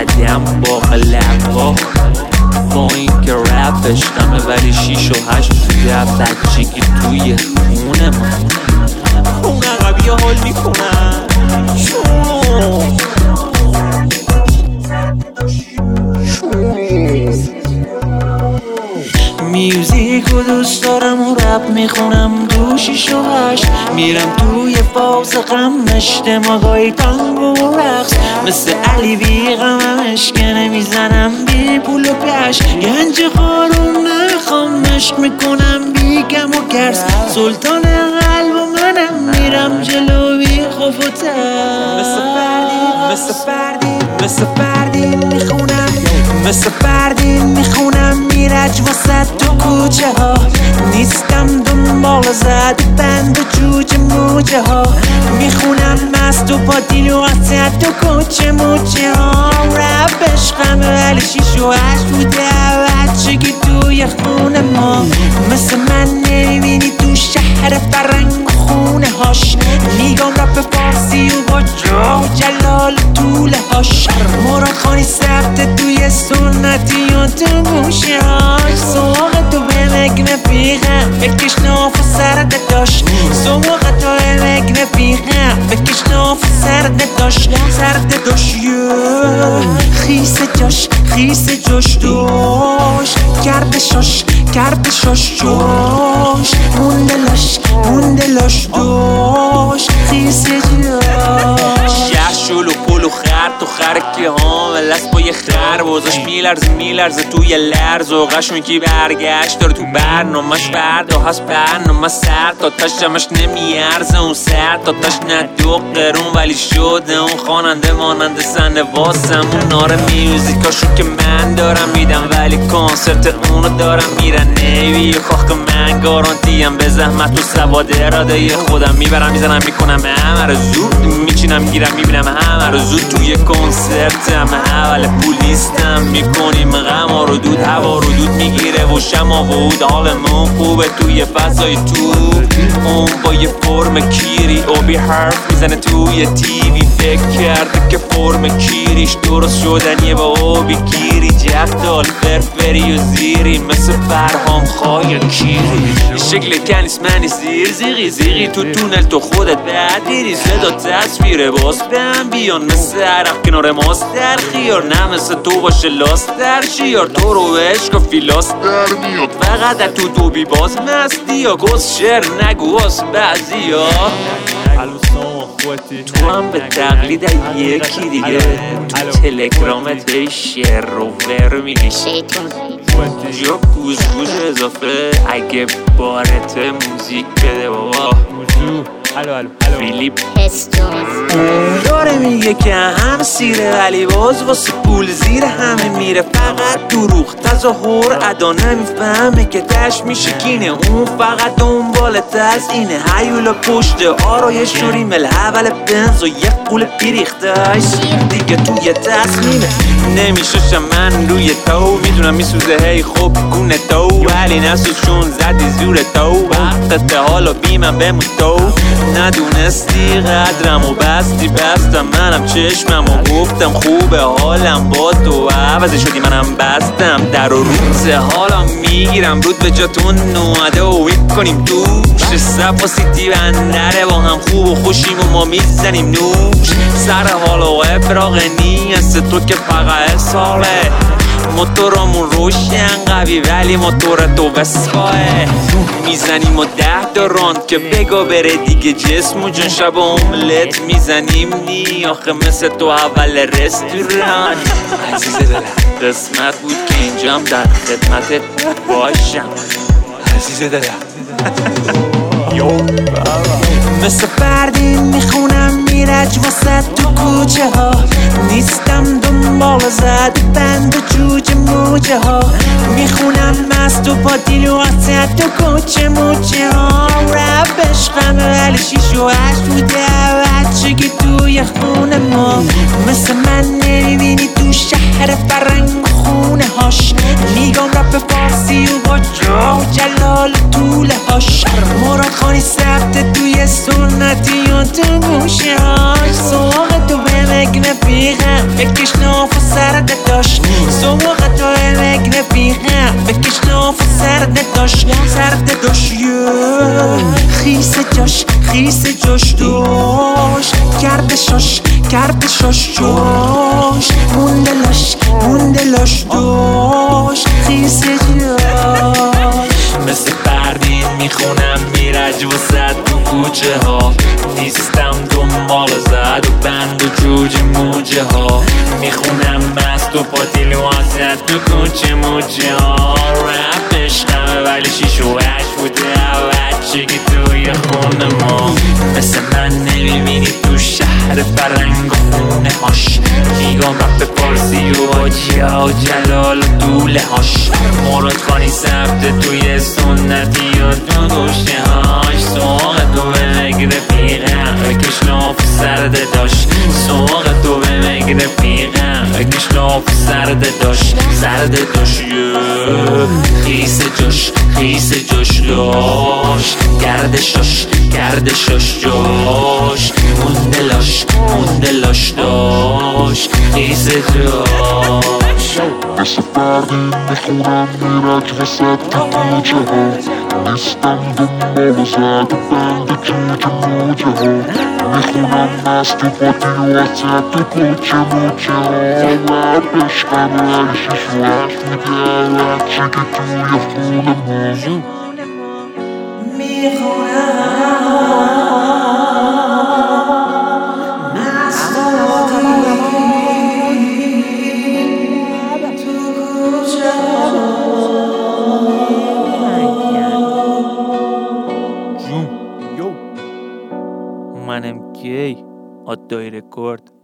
زدم با لبها، با این که رپ عشقمه ولی 6 و 8 توی بچگی توی خونه من اون عقبی حال میکنن شونو میوزیک و دوست دارم و رپ میخونم دو 6 و 8 میرم توی فاز غم اجتماعی تانگو و رقص مثل علی بی غمش که نمیزنم بی پول و پش گنج خارون نخوام عشق میکنم بی گم و گرس سلطان قلب و منم میرم جلو بی خوف و ترس مثل فردین میخونم مثل فردین میخونم میرج واسه تو کوچه ها نیستم دنبال زد بند و جوجه موجه ها میخونم مست و با دیل و وسط تو کوچه موچه ها رب عشقم ولی 6 و 8 بوده بچگی توی خونه ما مثل من نمیبینی تو شهر فرنگ و خونه هاش میگم رپ فارسی و با جا و جلال طوله هاش مراد خانی سبت توی سنتی و تو گوشه هاش سوق تو به مگن پیغم بکش ناف و سرد داشت سوق تو به مگن پیغم بکش ناف و سرد داشت خیس جاش دوش کرده شاش جوش مونده لاش دوش خیس جاش شهشول و پل و خرد و خرکی ها ولست با یه خر بازاش میلرزه توی لرز و قشون کی برگشت داره تو برنامش برد و هست برنامه سرد تا تشمش نمیارزه اون سرد تا تش ندو قرون ولی شده اون خواننده ماننده سنده واسمون ناره میوزیکاشو که من دارم میدم ولی کنسرت اونو دارم میرن نیوی خواه که من گارانتیم به زحمت و سواد اراده خودم میبرم میزنم میکنم همه رو زود میچینم میگیرم میبینم همه رو زود توی کنسرتم اول پولیستم میکنیم غم رو دود هوا رو دود میگیره و شما بود حالمون خوبه توی فضای تو اون با یه فرم کیری او بی حرف میزنه توی تیوی فکر کرده که فرم کیریش درست شدنیه با او بی گیری جفتال فرفری و زیری مثل فرهام خای کیری شکل کنیس منی زیغی تو تونل تو خودت بدیری صدا تصویره باز بهم بیان مثل عرق کنار ماستر خیار نه مثل تو باشه لاستر شیار تو رو عشق و فیلاستر میاد فقط در تو بی باز مستی یا گز شعر نگو از بعضی ها تو هم به تقلید یکی دیگه تو تلگرامت هی شعر رو ور میگی یا گوش اضافه اگه بارت موزیک بده بابا فیلیپ داره میگه که هم سیره ولی باز واسه پول زیر همه میره فقط دروغ تظاهر ادا نمیفهمه که تش میشه کینه اون فقط دنبال تزینه هیولا پشت آرایش شوری مل اول بنز و یه قول بیریختش دیگه توی تصمیمه نمیشه من روی تو میدونم میسوزه هی خوب گونه تو ولی نسوز چون زدی زور تو وقت حالا بیمم بمون تو ندونستی قدرم و بستم منم چشمم و گفتم خوبه حالم با تو عوض شدی منم بستم در و روز حالا میگیرم رود به جاتون نواده و ویپ کنیم دوش سب و سیتی بندره با هم خوب و خوشیم و ما میزنیم نوش سر حالا و افراغ نیست تو که فقط ساله موتورمون روشن قوی ولی موتور تو وسخاه میزنیم و 10 تا راند که بگا بره دیگه جسم و جون شب املت میزنیم نی آخه مثل تو اول رستوران عزیز دلم قسمت بود که اینجام در خدمتت باشم عزیز دلم مثل فردین میخونم میرج واسه تو کوچه ها نیستم دنبال زد بند و جوجه موجه ها میخونم مست و با دیل و وسط تو کوچه موچه ها رب عشقم ولی 6 و 8 بوده بچگی توی خونه ما مثل من نمیبینی تو شهر فرنگ خونه هاش میگم رپ فارسی و با جا و جلال طوله هاش مراد خانی سبت توی سنتی و تو گوشه هاش سوق تو به نگ رفیقم بکش ناف و سرد داشت سوق تو نگ رفیقم بکش ناف و سرد داشت خیس جاش دوش کرده شاش جوش مونده لاش دوش خیس جاش مثل فردین میخونم میرج وسط تو کوچه ها نیستم دنبال زد و بند و جوج موجه ها میخونم مست و پاتیل واسط تو کوچه موچه ها رپ عشقمه ولی 6 و 8 بوده بچگی توی خونه ما مثل من نمیبینی تو شهر فرنگ و خونه هاش میگم رپ فارسی و حاجیا و جلال و دوله هاش مراد خانی سبت توی سنتی و تو گوشه هاش سوق تو به مگ رفیقم بکش ناف سرده داشت سوق تو به مگ رفیقم بکش ناف سرده داشت خیس جاش داشت گرده شاش جاش مونده لاش داشت خیس جاش مثل فردین میخونم میرج وسط تو کوچه ها نیستم دنبال زد و بند جوج موجه ها میخونم مست و پاتیل وسط تو کوچه موچه ها رپ عشقمه ولی 6 و 8 بوده بچگی توی خونه ما منم کی آدای رکورد